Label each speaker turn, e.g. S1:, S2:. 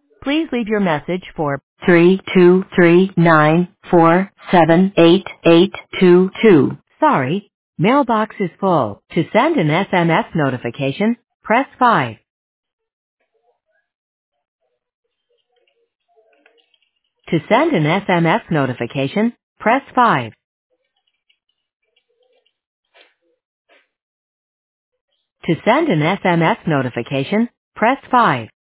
S1: Please leave your message for 32394788822. Sorry, mailbox is full. To send an SMS notification, press 5. To send an SMS notification, press 5. To send an SMS notification, press 5.